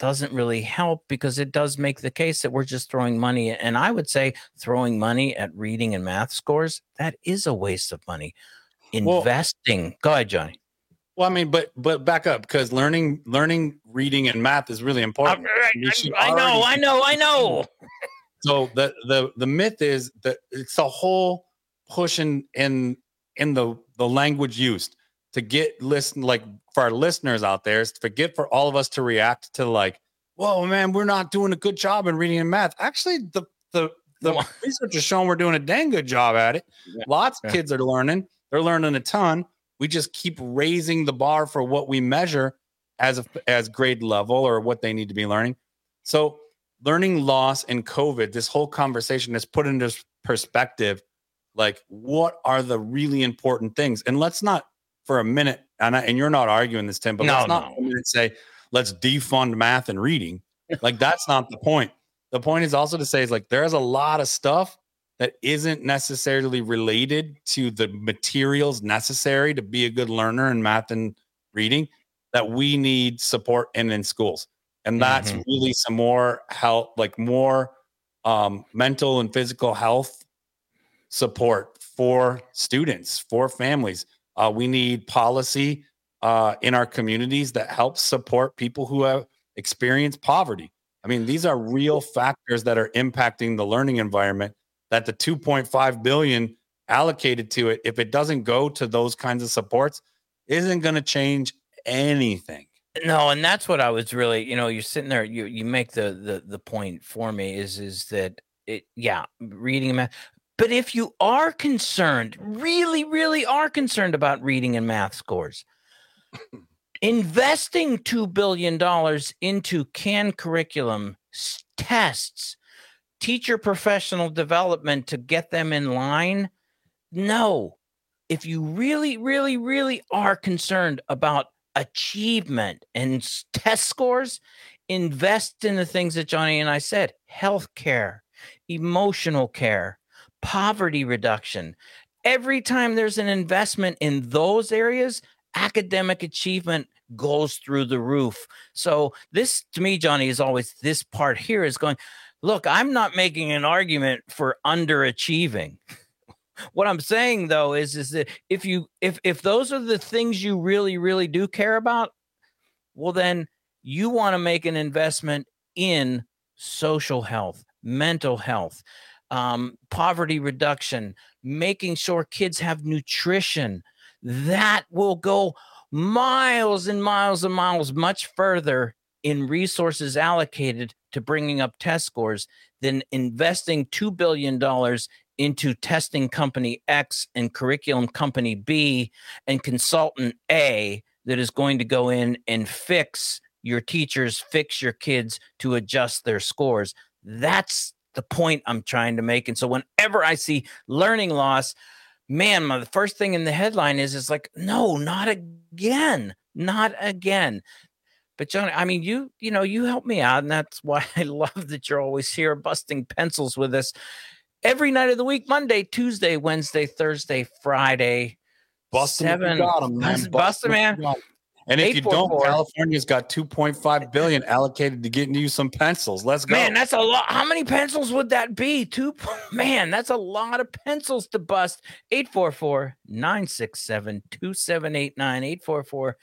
doesn't really help, because it does make the case that we're just throwing money. And I would say throwing money at reading and math scores, that is a waste of money. Investing. Go ahead, Johnny. Well, I mean, but back up, because learning reading and math is really important. I know. So the myth is that it's a whole push in the language used to like for our listeners out there, is forget for all of us to react to like, whoa, man, we're not doing a good job in reading and math. Actually, the research is showing we're doing a dang good job at it. Lots of kids are learning. They're learning a ton. We just keep raising the bar for what we measure as grade level or what they need to be learning. So learning loss and COVID, this whole conversation is put into perspective, like what are the really important things? And let's not for a minute, and you're not arguing this, Tim, but let's not for a minute say, let's defund math and reading. Like that's not the point. The point is also to say is like, there's a lot of stuff that isn't necessarily related to the materials necessary to be a good learner in math and reading that we need support in schools. And that's really some more help, like more mental and physical health support for students, for families. We need policy in our communities that helps support people who have experienced poverty. I mean, these are real factors that are impacting the learning environment, that the $2.5 billion allocated to it, if it doesn't go to those kinds of supports, isn't going to change anything. No, and that's what I was really, you're sitting there, you make the point for me is that reading and math. But if you are concerned, really, really are concerned about reading and math scores, investing $2 billion into canned curriculum, tests, teacher professional development to get them in line. No, if you really, really, really are concerned about achievement and test scores, invest in the things that Johnny and I said: healthcare, emotional care, poverty reduction. Every time there's an investment in those areas, academic achievement goes through the roof. So this, to me, Johnny, is always this part here is going, look, I'm not making an argument for underachieving. What I'm saying, though, is that if those are the things you really, really do care about, well, then you want to make an investment in social health, mental health, poverty reduction, making sure kids have nutrition. That will go miles and miles and miles much further in resources allocated to bringing up test scores than investing $2 billion into testing company X and curriculum company B and consultant A that is going to go in and fix your teachers, fix your kids to adjust their scores. That's the point I'm trying to make. And so whenever I see learning loss, man, the first thing in the headline is like, no, not again, not again. But Johnny, I mean, you help me out, and that's why I love that you're always here busting pencils with us every night of the week: Monday, Tuesday, Wednesday, Thursday, Friday. Busting 7. Got them, man. Busting, man. And if you don't, California's got $2.5 billion allocated to getting you some pencils. Let's go. Man, that's a lot. How many pencils would that be? Man, that's a lot of pencils to bust. 844-967-2789.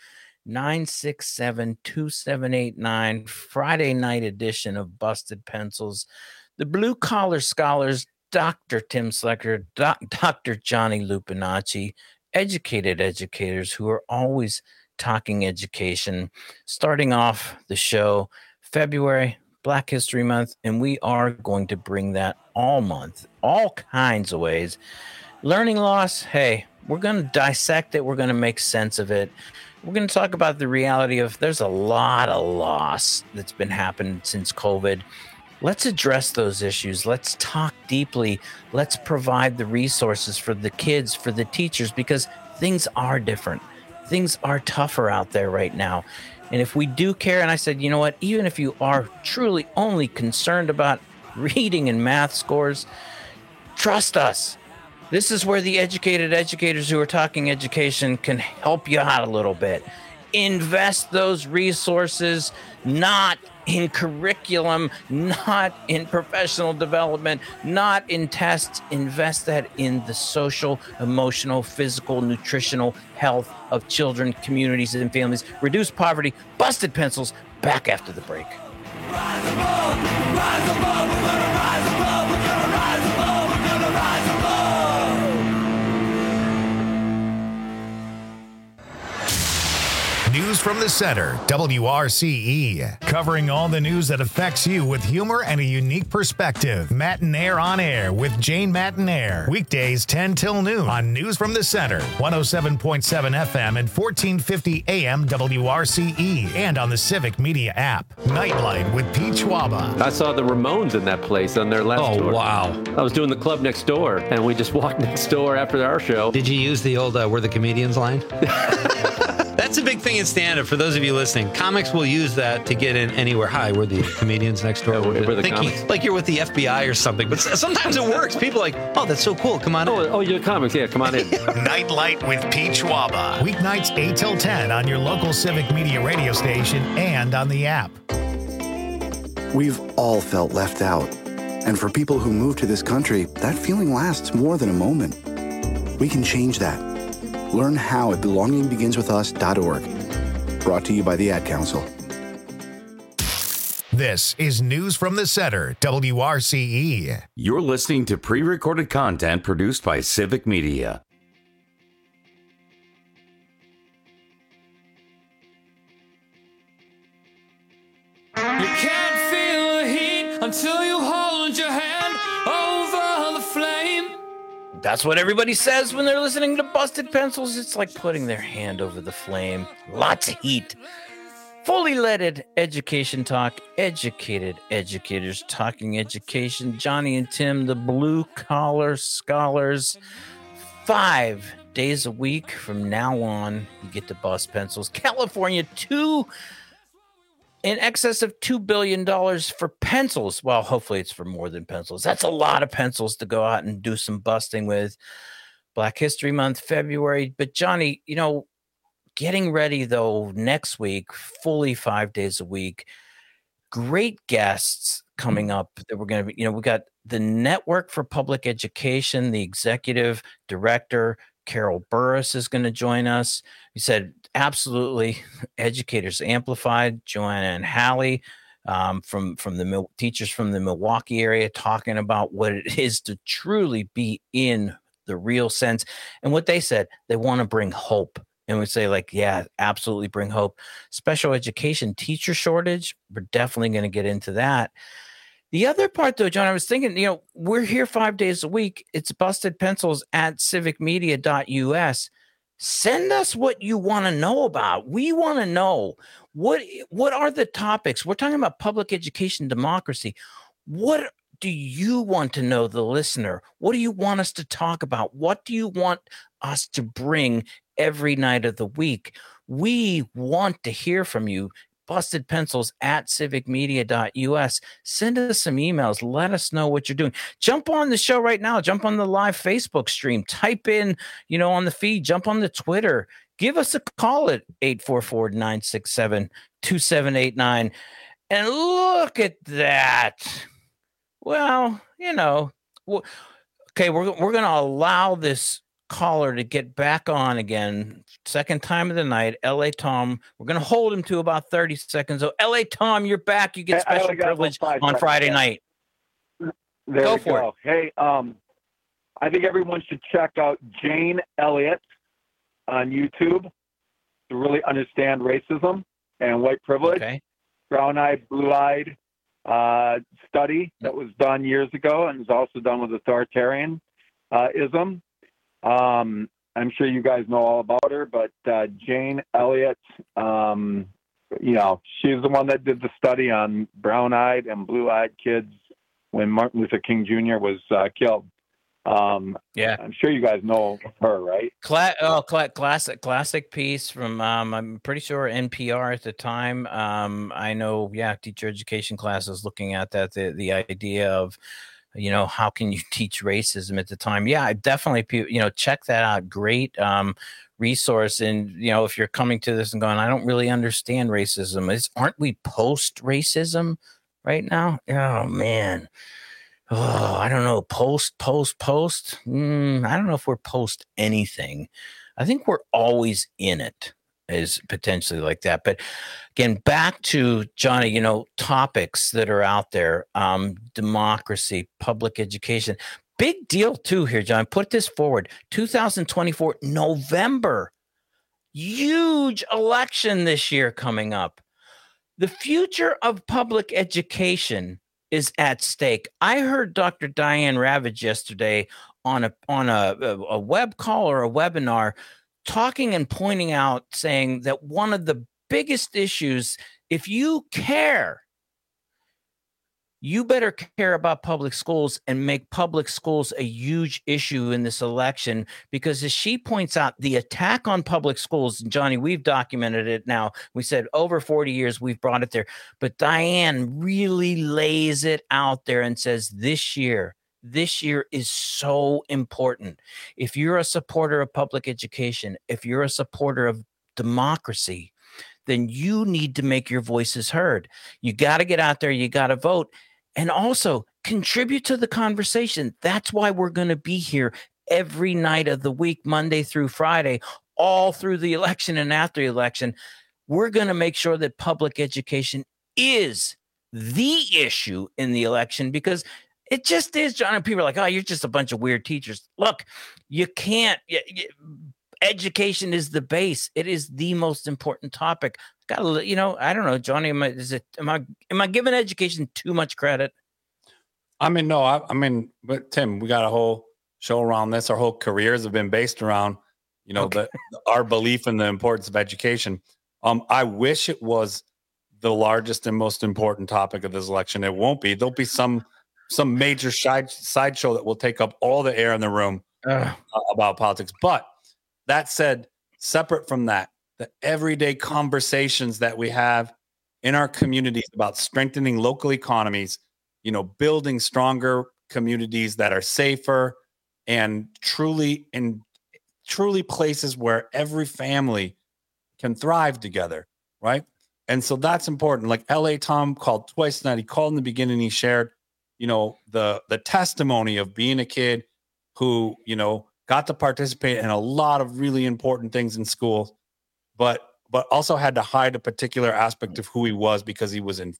844-967-2789. Friday night edition of Busted Pencils. The Blue Collar Scholars, Dr. Tim Slecker, Dr. Johnny Lupinacci, educated educators who are always talking education. Starting off the show, February, Black History Month, and we are going to bring that all month, all kinds of ways. Learning loss, hey, we're going to dissect it. We're going to make sense of it. We're going to talk about the reality of there's a lot of loss that's been happening since COVID. Let's address those issues. Let's talk deeply. Let's provide the resources for the kids, for the teachers, because things are different. Things are tougher out there right now. And if we do care, and I said, you know what, even if you are truly only concerned about reading and math scores, trust us. This is where the educated educators who are talking education can help you out a little bit. Invest those resources not in curriculum, not in professional development, not in tests. Invest that in the social, emotional, physical, nutritional health of children, communities, and families. Reduce poverty. Busted Pencils. Back after the break. Rise above, rise above, we're gonna rise above, we're gonna rise above, we're gonna rise above. News from the Center, WRCE. Covering all the news that affects you with humor and a unique perspective. Matinaire on Air with Jane Matinaire. Weekdays 10 till noon on News from the Center, 107.7 FM and 1450 AM WRCE. And on the Civic Media app. Nightlight with Pete Schwaba. I saw the Ramones in that place on their last tour. Oh, wow. I was doing the club next door, and we just walked next door after our show. Did you use the old "We're the Comedians" line? That's a big thing in stand-up. For those of you listening, comics will use that to get in anywhere. Hi, we're the comedians next door. Yeah, we're the comics. Like you're with the FBI or something. But sometimes it works. People are like, oh, that's so cool. Come on in. Oh, you're comics. Yeah, come on in. Nightlight with Pete Schwaba. Weeknights 8 till 10 on your local Civic Media radio station and on the app. We've all felt left out. And for people who move to this country, that feeling lasts more than a moment. We can change that. Learn how at belongingbeginswithus.org. Brought to you by the Ad Council. This is News from the Center, WRCE. You're listening to pre-recorded content produced by Civic Media. You can't feel the heat until you hold your hand over the flame. That's what everybody says when they're listening to Busted Pencils. It's like putting their hand over the flame. Lots of heat. Fully leaded education talk. Educated educators talking education. Johnny and Tim, the blue collar scholars. 5 days a week from now on, you get to Bust Pencils. California, in excess of $2 billion for pencils. Well, hopefully it's for more than pencils. That's a lot of pencils to go out and do some busting with. Black History Month, February. But Johnny, getting ready though next week, fully 5 days a week. Great guests coming up that we're going to be, we got the Network for Public Education, the executive director, Carol Burris, is going to join us. We said, absolutely, Educators Amplified, Joanna and Hallie from the teachers from the Milwaukee area, talking about what it is to truly be in the real sense. And what they said, they want to bring hope. And we say, yeah, absolutely bring hope. Special education teacher shortage, we're definitely going to get into that. The other part, though, John, I was thinking, we're here 5 days a week. It's Busted Pencils at civicmedia.us. Send us what you want to know about. We want to know what are the topics. We're talking about public education democracy. What do you want to know, the listener? What do you want us to talk about? What do you want us to bring every night of the week? We want to hear from you. Busted Pencils at civicmedia.us. Send us some emails. Let us know what you're doing. Jump on the show right now. Jump on the live Facebook stream. Type in, on the feed. Jump on the Twitter. Give us a call at 844-967-2789. And look at that. Well, okay, we're going to allow this caller to get back on again. Second time of the night. LA Tom, we're going to hold him to about 30 seconds. So LA Tom, you're back. You get special privilege on Friday night. Go for it. Hey, I think everyone should check out Jane Elliott on YouTube to really understand racism and white privilege. Okay. Brown-eyed, blue-eyed study that was done years ago and is also done with authoritarianism. I'm sure you guys know all about her, but Jane Elliott, she's the one that did the study on brown-eyed and blue-eyed kids when Martin Luther King Jr. was killed. Yeah, I'm sure you guys know her, right? Classic piece from I'm pretty sure NPR at the time. I know, teacher education classes looking at that, the idea of, how can you teach racism at the time? Yeah, I definitely, check that out. Great resource. And, if you're coming to this and going, I don't really understand racism, aren't we post racism right now? Oh man. Oh, I don't know. Post. I don't know if we're post anything. I think we're always in it, is potentially like that. But again, back to Johnny, topics that are out there, democracy, public education, big deal too here, John. Put this forward, 2024, November, huge election this year coming up. The future of public education is at stake. I heard Dr. Diane Ravage yesterday on a web call or a webinar talking and pointing out, saying that one of the biggest issues, if you care, you better care about public schools and make public schools a huge issue in this election, because as she points out, the attack on public schools, and Johnny, we've documented it now. We said over 40 years we've brought it there, but Diane really lays it out there and says this year is so important. If you're a supporter of public education, if you're a supporter of democracy, then you need to make your voices heard. You got to get out there. You got to vote. And also contribute to the conversation. That's why we're going to be here every night of the week, Monday through Friday, all through the election and after the election. We're going to make sure that public education is the issue in the election, because it just is, John. And people are like, oh, you're just a bunch of weird teachers. Look, you can't. Education is the base. It is the most important topic. I don't know, Johnny. Am I giving education too much credit? I mean, no. But Tim, we got a whole show around this. Our whole careers have been based around, our belief in the importance of education. I wish it was the largest and most important topic of this election. It won't be. There'll be some major sideshow that will take up all the air in the room about politics. But that said, separate from that, the everyday conversations that we have in our communities about strengthening local economies, building stronger communities that are safer and truly places where every family can thrive together, right? And so that's important. Like LA Tom called twice tonight. He called in the beginning. He shared, the testimony of being a kid who, got to participate in a lot of really important things in school, but also had to hide a particular aspect of who he was because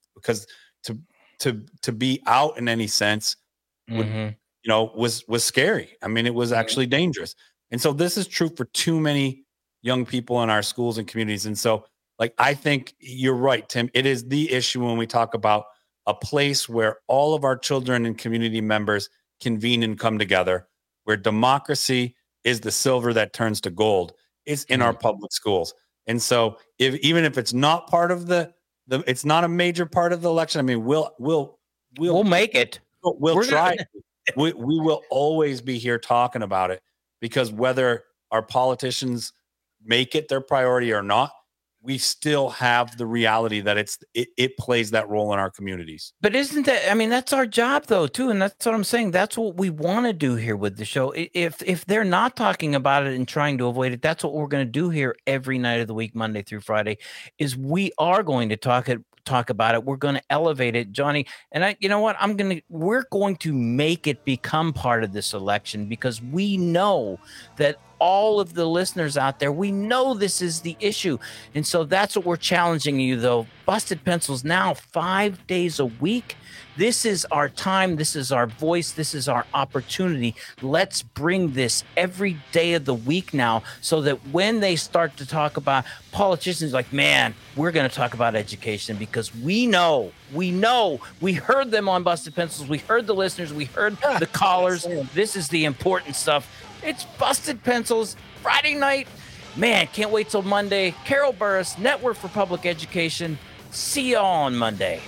to be out in any sense, was scary. I mean, it was actually dangerous. And so this is true for too many young people in our schools and communities. And so, I think you're right, Tim. It is the issue when we talk about a place where all of our children and community members convene and come together, where democracy is the silver that turns to gold. It's in our public schools. And so even if it's not part of it's not a major part of the election, I mean, we'll make it. We'll try. We will always be here talking about it, because whether our politicians make it their priority or not, we still have the reality that it plays that role in our communities. But isn't that, that's our job though, too. And that's what I'm saying. That's what we want to do here with the show. If they're not talking about it and trying to avoid it, that's what we're going to do here every night of the week, Monday through Friday, is we are going to talk about it. We're going to elevate it, Johnny. And we're going to make it become part of this election, because we know that all of the listeners out there, we know this is the issue. And so that's what we're challenging you, though. Busted Pencils now 5 days a week. This is our time. This is our voice. This is our opportunity. Let's bring this every day of the week now, so that when they start to talk about politicians, like, man, we're going to talk about education, because we know, we heard them on Busted Pencils. We heard the listeners. We heard the callers. This is the important stuff. It's Busted Pencils Friday night. Man, can't wait till Monday. Carol Burris, Network for Public Education. See y'all on Monday.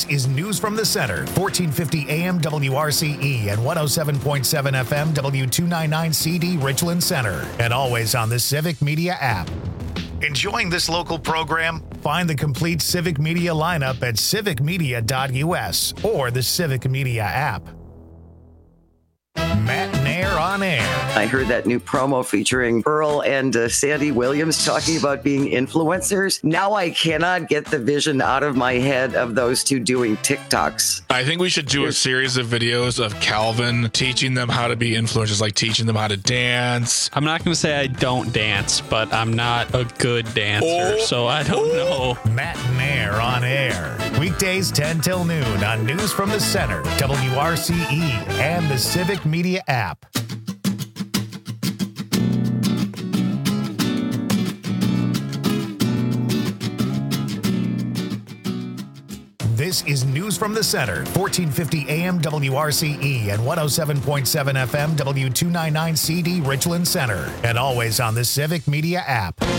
This is News from the Center, 1450 AM WRCE and 107.7 FM W299CD Richland Center, and always on the Civic Media app. Enjoying this local program? Find the complete Civic Media lineup at civicmedia.us or the Civic Media app. Matt Nair on Air. I heard that new promo featuring Earl and Sandy Williams talking about being influencers. Now I cannot get the vision out of my head of those two doing TikToks. I think we should do a series of videos of Calvin teaching them how to be influencers, like teaching them how to dance. I'm not going to say I don't dance, but I'm not a good dancer, so I don't know. Matt Nair on Air. Weekdays 10 till noon on News from the Center, WRCE, and the Civic Media app. This is News from the Center, 1450 AM WRCE and 107.7 FM W299CD Richland Center, and always on the Civic Media app.